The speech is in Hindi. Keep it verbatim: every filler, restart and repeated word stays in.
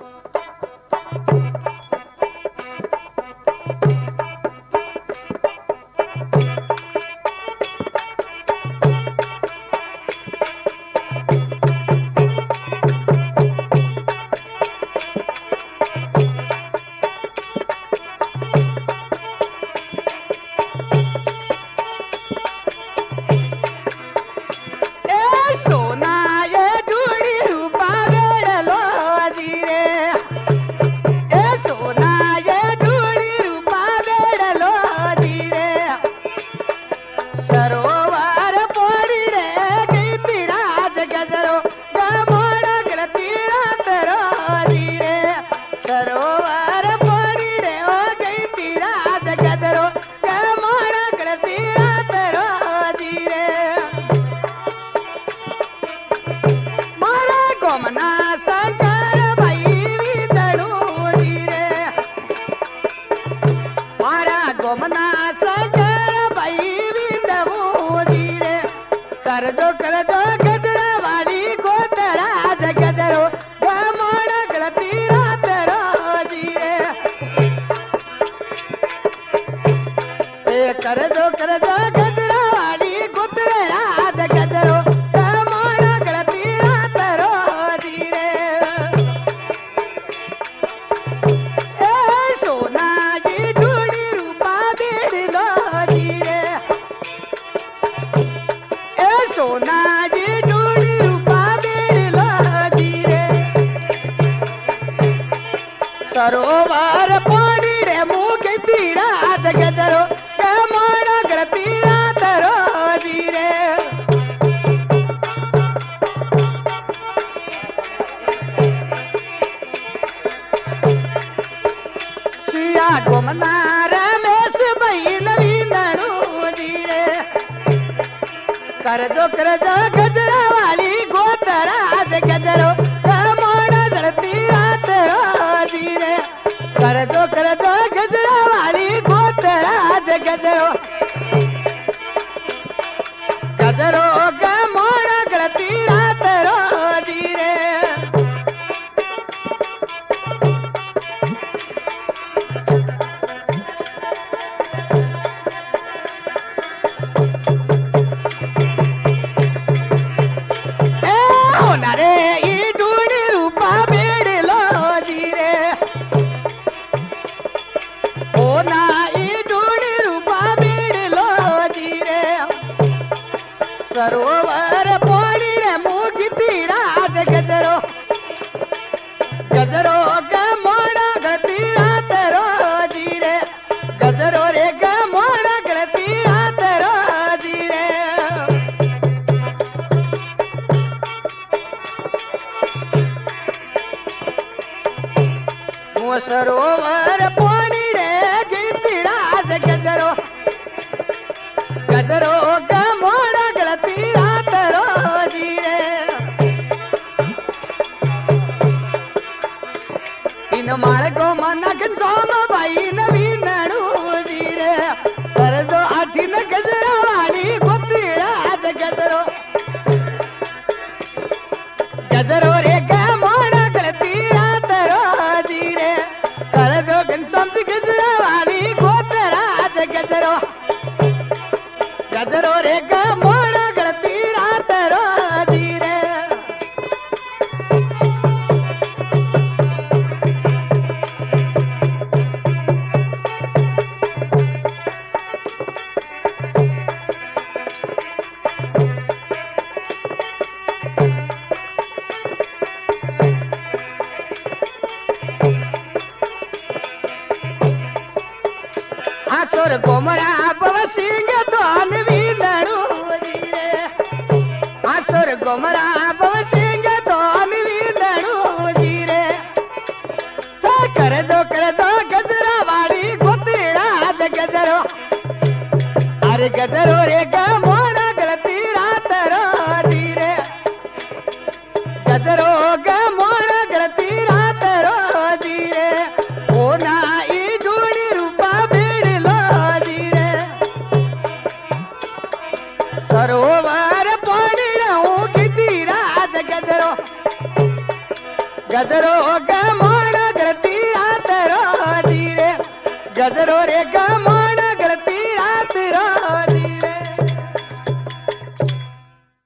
सरोवर पानी रे मुख तीरा गजरो कमोड़ गलतीरा तरो जीरे शिया गोमना रमेश भाई नवीनू जीरे कर जो कर जो गजरा वाली गोतरा गजरो कमोड़ गलतीरा तरो जीरे कर दो कर दो गजरा वाली गोतरा गजरो गजरो का मोड़ा गलतीरा तरो जीरे ए होना रे ई ढूंढी रूपा बेड़ लो जीरे होना ई ढूंढी रूपा बेड़ लो जीरे सरोवर पानी रे मुख तीरा गजरो गजरो का मोड़ा गलतीरा तरो जीरे गजरो रे का मोड़ा गलतीरा तरो जीरे वो सरोवर पानी रे गीतीरा गजरो गजरो का मोड़ा गलतीरा तरो जीरे इन माल को मनक सोम भाई नवीनू जीरे कर जो आठी न गजरा वाली गोतीरा गजरो गजरो रे का मोड़ा गलतीरा तरो जीरे कर जो घनश्याम जी गजरा वाली गोतरा गजरो गजरो रे का मोड़ा गलतीरा तरो जीरे आसुर गोमरा पव सिंह तो नवीनू जीरे आसुर गोमरा पव सिंह तो नवीनू जीरे कर दो कर दो गजरा वाली गोतीरा गजरो अरे गजरो रे का मोड़ा गलतीरा तरो जीरे गजरो का मोड़ा गलतीरा तरो जीरे होना ई ढूंढी रूपा बेड़ लो जीरे सरोवर पानी रहूं की तीरा गजरो गजरो गमोण गलती रात रो दी रे गजरो रे गमोण गलती रात रो